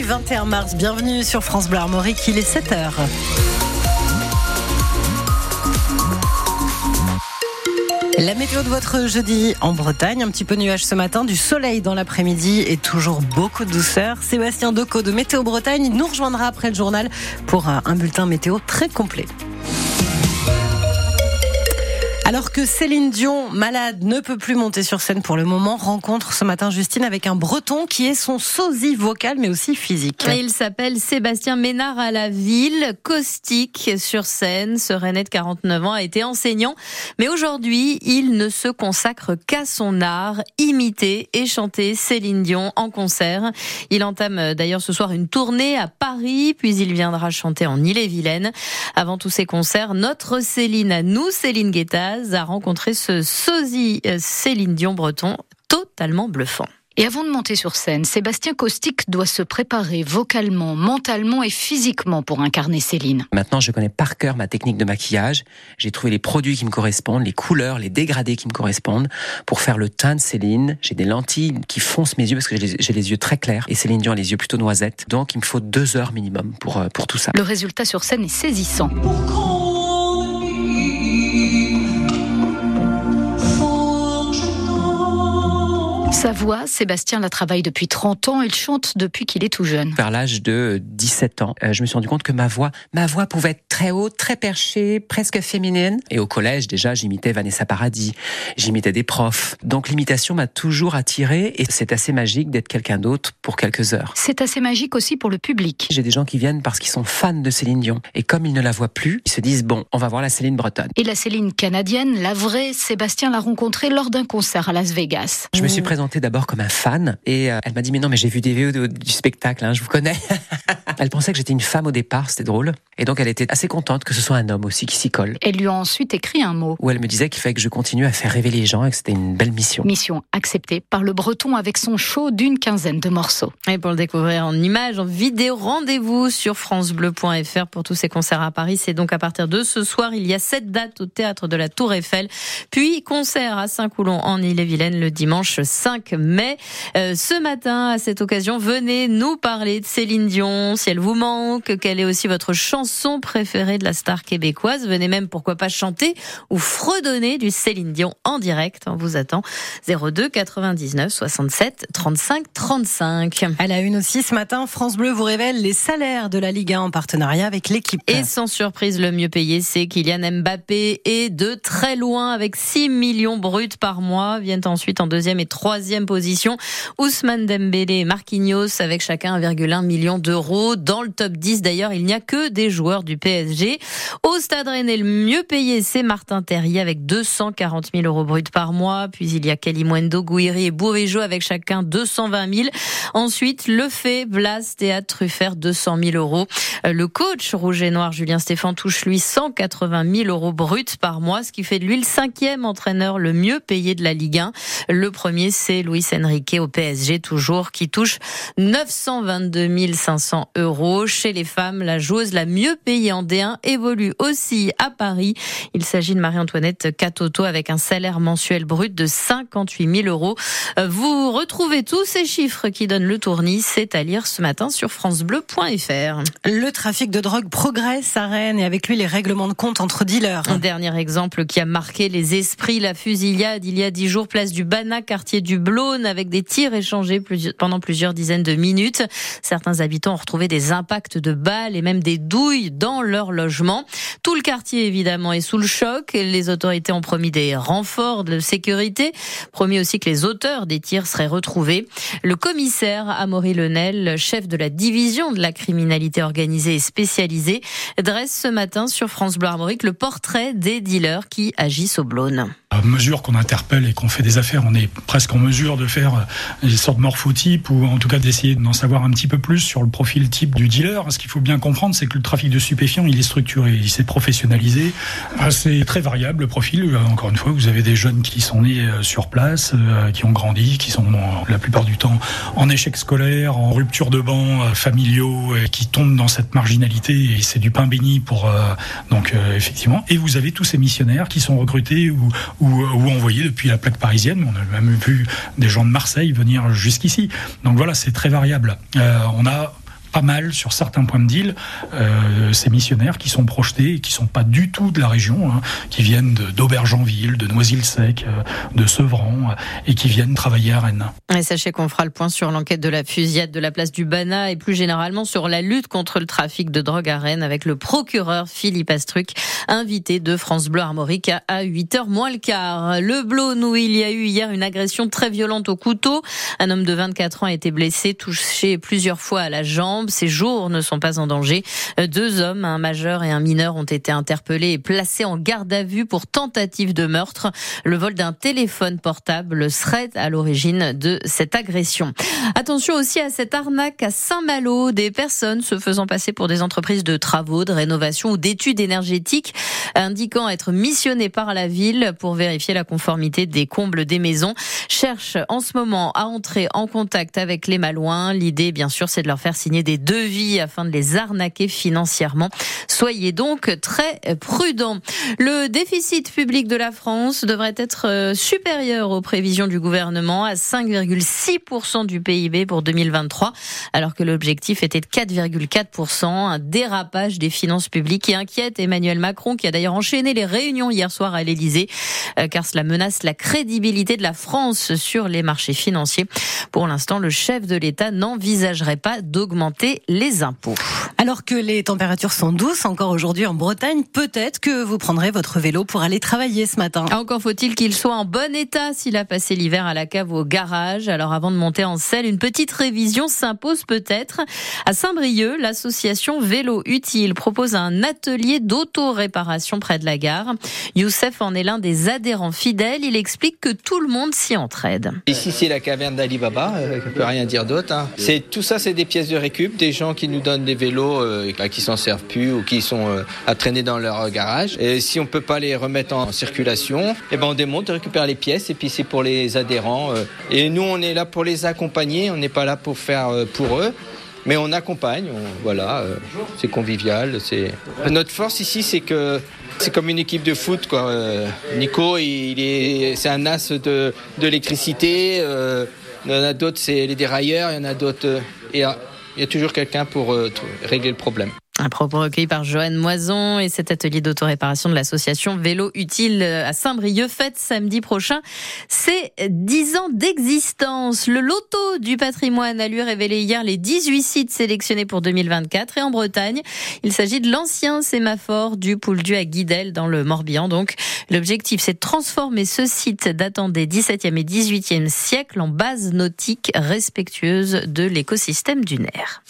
21 mars, bienvenue sur France Bleu Armorique, il est 7h. La météo de votre jeudi en Bretagne, un petit peu nuage ce matin, du soleil dans l'après-midi et toujours beaucoup de douceur. Sébastien Decaux de Météo Bretagne nous rejoindra après le journal pour un bulletin météo très complet. Alors que Céline Dion, malade, ne peut plus monter sur scène pour le moment, rencontre ce matin Justine avec un Breton qui est son sosie vocal mais aussi physique. Il s'appelle Sébastien Ménard à la Ville, caustique sur scène. Ce Rennais de 49 ans a été enseignant, mais aujourd'hui, il ne se consacre qu'à son art, imiter et chanter Céline Dion en concert. Il entame d'ailleurs ce soir une tournée à Paris, puis il viendra chanter en Ille-et-Vilaine. Avant tous ces concerts, notre Céline à nous, Céline Guettaz, a rencontré ce sosie Céline Dion breton totalement bluffant. Et avant de monter sur scène, Sébastien Caustique doit se préparer vocalement, mentalement et physiquement pour incarner Céline. Maintenant, je connais par cœur ma technique de maquillage. J'ai trouvé les produits qui me correspondent, les couleurs, les dégradés qui me correspondent pour faire le teint de Céline. J'ai des lentilles qui foncent mes yeux parce que j'ai les yeux très clairs et Céline Dion a les yeux plutôt noisettes. Donc, il me faut 2 heures minimum pour tout ça. Le résultat sur scène est saisissant. Sa voix, Sébastien la travaille depuis 30 ans, il chante depuis qu'il est tout jeune. Vers l'âge de 17 ans, je me suis rendu compte que ma voix pouvait être très haute, très perchée, presque féminine. Et au collège, déjà, j'imitais Vanessa Paradis, j'imitais des profs. Donc l'imitation m'a toujours attiré et c'est assez magique d'être quelqu'un d'autre pour quelques heures. C'est assez magique aussi pour le public. J'ai des gens qui viennent parce qu'ils sont fans de Céline Dion. Et comme ils ne la voient plus, ils se disent, bon, on va voir la Céline bretonne. Et la Céline canadienne, la vraie, Sébastien l'a rencontrée lors d'un concert à Las Vegas. Je me suis présenté d'abord comme un fan et elle m'a dit mais non mais j'ai vu des vidéos du spectacle, je vous connais. Elle pensait que j'étais une femme au départ, c'était drôle. Et donc elle était assez contente que ce soit un homme aussi qui s'y colle. Elle lui a ensuite écrit un mot. Où elle me disait qu'il fallait que je continue à faire rêver les gens et que c'était une belle mission. Mission acceptée par le Breton avec son show d'une quinzaine de morceaux. Et pour le découvrir en images, en vidéo, rendez-vous sur francebleu.fr pour tous ces concerts à Paris. C'est donc à partir de ce soir, il y a 7 dates au théâtre de la Tour Eiffel. Puis concert à Saint-Coulon en Ille-et-Vilaine le dimanche 5 mai. Ce matin, à cette occasion, venez nous parler de Céline Dion, si elle vous manque, quelle est aussi votre chanson préférée de la star québécoise. Venez même, pourquoi pas, chanter ou fredonner du Céline Dion en direct. On vous attend 02 99 67 35 35. À la une aussi ce matin, France Bleu vous révèle les salaires de la Ligue 1 en partenariat avec l'équipe. Et sans surprise, le mieux payé, c'est Kylian Mbappé, et de très loin, avec 6 millions bruts par mois. Viennent ensuite en 2e et 3e position Ousmane Dembélé et Marquinhos avec chacun 1,1 million d'euros. Dans le top 10 d'ailleurs, il n'y a que des joueurs du PSG. Au Stade Rennais, le mieux payé, c'est Martin Terrier avec 240 000 euros bruts par mois. Puis il y a Kalimundo, Gouiri et Bourigeaud avec chacun 220 000. Ensuite, Lefebvre, Blas, Théâtre, Truffert, 200 000 euros. Le coach rouge et noir Julien Stéphan touche lui 180 000 euros bruts par mois, ce qui fait de lui le 5e entraîneur le mieux payé de la Ligue 1. Le premier, c'est Luis Enrique au PSG toujours, qui touche 922 500 euros. Chez les femmes, la joueuse la mieux payée en D1 évolue aussi à Paris. Il s'agit de Marie-Antoinette Catoto avec un salaire mensuel brut de 58 000 euros. Vous retrouvez tous ces chiffres qui donnent le tournis, c'est à lire ce matin sur francebleu.fr. Le trafic de drogue progresse à Rennes et avec lui les règlements de compte entre dealers. Un dernier exemple qui a marqué les esprits, la fusillade il y a 10 jours, place du Banat, quartier du Blône, avec des tirs échangés pendant plusieurs dizaines de minutes. Certains habitants ont retrouvé des impacts de balles et même des douilles dans leur logement. Tout le quartier, évidemment, est sous le choc. Les autorités ont promis des renforts de sécurité, promis aussi que les auteurs des tirs seraient retrouvés. Le commissaire Amaury Lenel, chef de la division de la criminalité organisée et spécialisée, dresse ce matin sur France Bleu Armorique le portrait des dealers qui agissent au Blône. À mesure qu'on interpelle et qu'on fait des affaires, on est presque en mesure de faire des sortes de morphotypes ou en tout cas d'essayer d'en savoir un petit peu plus sur le profil type du dealer. Ce qu'il faut bien comprendre, c'est que le trafic de stupéfiants, il est structuré, il s'est professionnalisé. C'est très variable le profil. Encore une fois, vous avez des jeunes qui sont nés sur place, qui ont grandi, qui sont la plupart du temps en échec scolaire, en rupture de bancs familiaux, qui tombent dans cette marginalité et c'est du pain béni pour effectivement. Et vous avez tous ces missionnaires qui sont recrutés ou envoyés depuis la plaque parisienne. On a même vu des gens de Marseille venir jusqu'ici. Donc voilà, c'est très variable. On a pas mal sur certains points de deal ces missionnaires qui sont projetés et qui sont pas du tout de la région, qui viennent d'Aubergenville, de Noisy-le-Sec, de Sevran, et qui viennent travailler à Rennes. Et sachez qu'on fera le point sur l'enquête de la fusillade de la place du Banat et plus généralement sur la lutte contre le trafic de drogue à Rennes avec le procureur Philippe Astruc, invité de France Bleu Armorique à 8h moins le quart. Le Blône, où il y a eu hier une agression très violente au couteau. Un homme de 24 ans a été blessé, touché plusieurs fois à la jambe. Ses jours ne sont pas en danger. 2 hommes, un majeur et un mineur, ont été interpellés et placés en garde à vue pour tentative de meurtre. Le vol d'un téléphone portable serait à l'origine de cette agression. Attention aussi à cette arnaque à Saint-Malo. Des personnes se faisant passer pour des entreprises de travaux, de rénovation ou d'études énergétiques, indiquant être missionnées par la ville pour vérifier la conformité des combles des maisons, cherchent en ce moment à entrer en contact avec les Malouins. L'idée, bien sûr, c'est de leur faire signer des devis afin de les arnaquer financièrement. Soyez donc très prudents. Le déficit public de la France devrait être supérieur aux prévisions du gouvernement à 5,6% du PIB pour 2023, alors que l'objectif était de 4,4%. Un dérapage des finances publiques qui inquiète Emmanuel Macron, qui a d'ailleurs enchaîné les réunions hier soir à l'Élysée, car cela menace la crédibilité de la France sur les marchés financiers. Pour l'instant, le chef de l'État n'envisagerait pas d'augmenter les impôts. Alors que les températures sont douces encore aujourd'hui en Bretagne, peut-être que vous prendrez votre vélo pour aller travailler ce matin. Encore faut-il qu'il soit en bon état s'il a passé l'hiver à la cave ou au garage. Alors avant de monter en selle, une petite révision s'impose peut-être. À Saint-Brieuc, l'association Vélo Utile propose un atelier d'auto-réparation près de la gare. Youssef en est l'un des adhérents fidèles. Il explique que tout le monde s'y entraide. Ici, c'est la caverne d'Ali Baba, on ne peut rien dire d'autre. Tout ça, c'est des pièces de récup, des gens qui nous donnent des vélos qui s'en servent plus ou qui sont à traîner dans leur garage. Et si on ne peut pas les remettre en circulation, on démonte, on récupère les pièces et puis c'est pour les adhérents. Et nous, on est là pour les accompagner, on n'est pas là pour faire pour eux. Mais on accompagne, c'est convivial. Notre force ici, c'est que c'est comme une équipe de foot, quoi. Nico, c'est un as de l'électricité. Il y en a d'autres, c'est les dérailleurs. Il y en a d'autres. Il y a toujours quelqu'un pour régler le problème. Un propos recueilli par Joanne Moison et cet atelier d'autoréparation de l'association Vélo Utile à Saint-Brieuc fête samedi prochain ses 10 ans d'existence. Le loto du patrimoine a lui révélé hier les 18 sites sélectionnés pour 2024 et en Bretagne, il s'agit de l'ancien sémaphore du Pouldu à Guidel dans le Morbihan. Donc, l'objectif, c'est de transformer ce site datant des 17e et 18e siècles en base nautique respectueuse de l'écosystème dunaire.